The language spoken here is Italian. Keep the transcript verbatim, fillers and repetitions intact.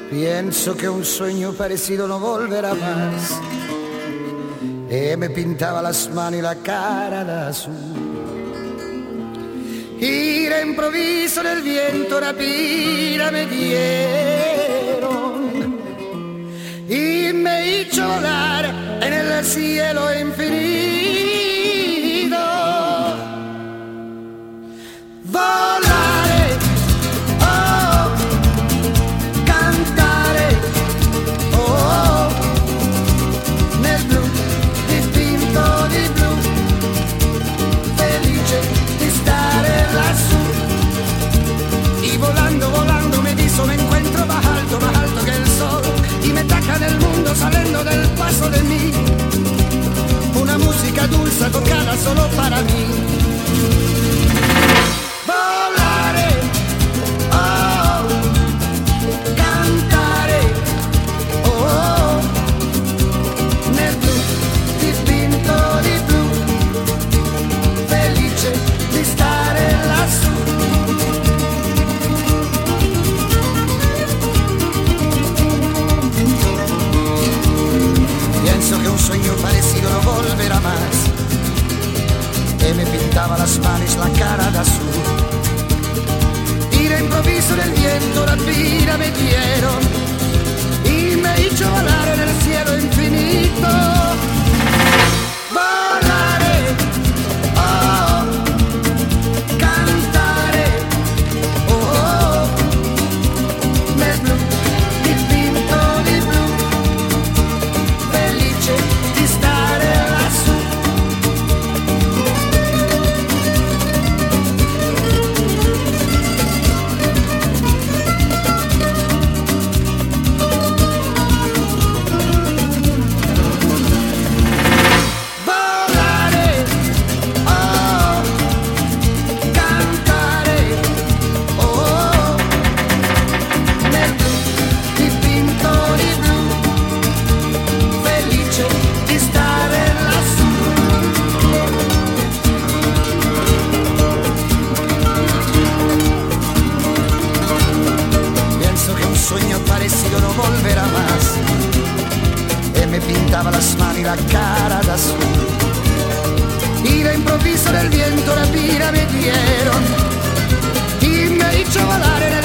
Pienso que un sueño parecido no volverá más. Y me pintaba las manos y la cara de azul. Y de improviso del viento rapida me dieron y me hizo volar en el cielo infinito. Volare, oh, cantare, oh, nel blu, dipinto di blu, felice di stare lassù. Y volando, volando me diso me encuentro más alto, más alto que el sol. Y me taca del mundo saliendo del paso de mí. Una música dulce tocada solo para mí. Volare, oh, cantare, oh, nel blu, dipinto di blu, felice di stare lassù. Pienso que un sueño parecido no volverá más. Y me pintaba las manos la cara de azul. Y de improviso del viento la vida me dieron y me hizo volar en el cielo infinito. Volare, oh, cantare, oh, nel blu, dipinto di blu, felice di stare lassù. Volare, oh, cantare, oh, nel blu, dipinto di blu, felice di stare lassù. Pienso que un sueño parecido no volverá más. Y me pintaba las manos y la cara de azul. Y de improviso del viento la vida me dieron y me hizo volar en